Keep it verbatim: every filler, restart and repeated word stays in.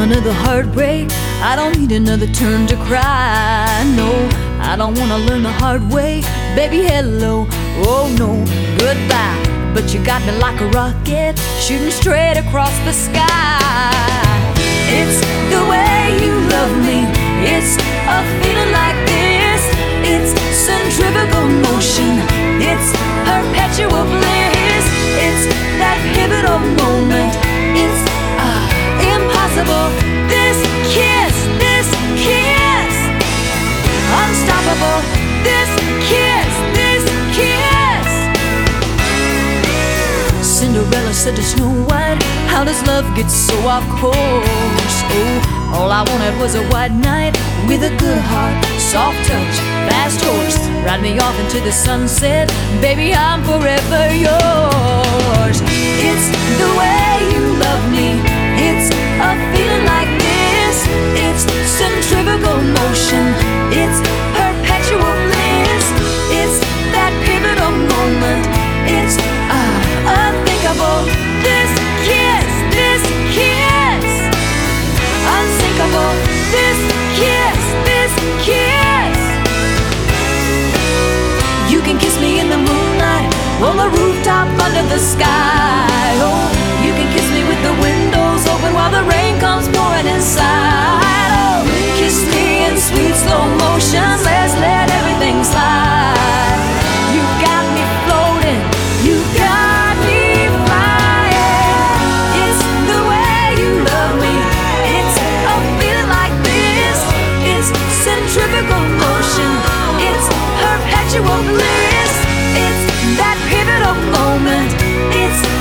another heartbreak. I don't need another turn to cry. No, I don't wanna learn the hard way. Baby, hello, oh no, goodbye. But you got me like a rocket, shooting straight across the sky. It's the way you love me, it's a feeling like this. It's centrifugal motion, it's perpetual bliss. It's that pivotal moment, it's uh, impossible. This kiss, this kiss, unstoppable. This kiss, this kiss. Cinderella said to Snow White, how does love get so off course? Oh, all I wanted was a white knight with a good heart, soft touch, fast horse. Ride me off into the sunset, baby, I'm forever yours. It's the way you love me, it's a feeling like this. It's centrifugal motion, it's perpetual bliss. It's that pivotal moment, it's uh, unthinkable. This kiss, this kiss, unsinkable. This kiss, this kiss. You can kiss me in the moonlight, on the rooftop, under the sky. Oh, you can kiss me with the windows open while the rain comes pouring inside. Oh, kiss me in sweet slow motion, let's let everything slide. You got me floating, you got me flying. It's the way you love me, it's a feeling like this. It's centrifugal motion, it's perpetual bliss. It's that pivotal moment, it's